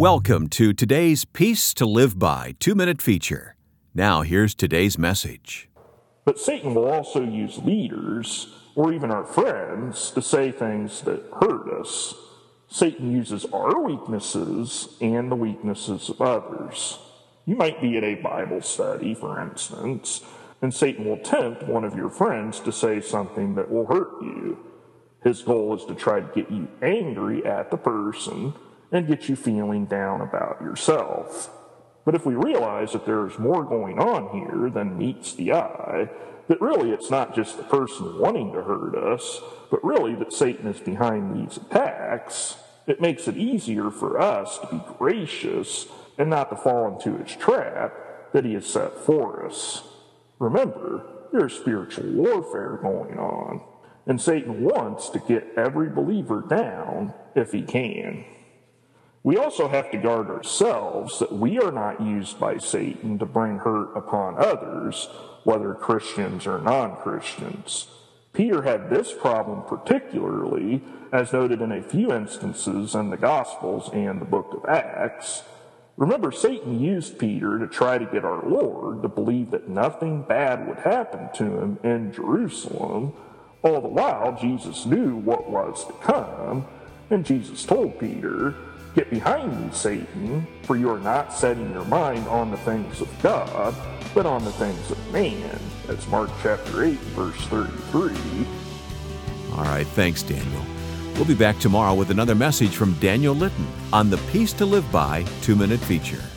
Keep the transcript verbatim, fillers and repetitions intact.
Welcome to today's Peace to Live By two-minute feature. Now here's today's message. But Satan will also use leaders, or even our friends, to say things that hurt us. Satan uses our weaknesses and the weaknesses of others. You might be at a Bible study, for instance, and Satan will tempt one of your friends to say something that will hurt you. His goal is to try to get you angry at the person and get you feeling down about yourself. But if we realize that there's more going on here than meets the eye, that really it's not just the person wanting to hurt us, but really that Satan is behind these attacks, it makes it easier for us to be gracious and not to fall into his trap that he has set for us. Remember, there's spiritual warfare going on, and Satan wants to get every believer down if he can. We also have to guard ourselves that we are not used by Satan to bring hurt upon others, whether Christians or non-Christians. Peter had this problem particularly, as noted in a few instances in the Gospels and the book of Acts. Remember, Satan used Peter to try to get our Lord to believe that nothing bad would happen to him in Jerusalem. All the while, Jesus knew what was to come, and Jesus told Peter, "Get behind me, Satan, for you are not setting your mind on the things of God, but on the things of man." That's Mark chapter eight, verse thirty-three. All right, thanks, Daniel. We'll be back tomorrow with another message from Daniel Litton on the Peace to Live By two-minute feature.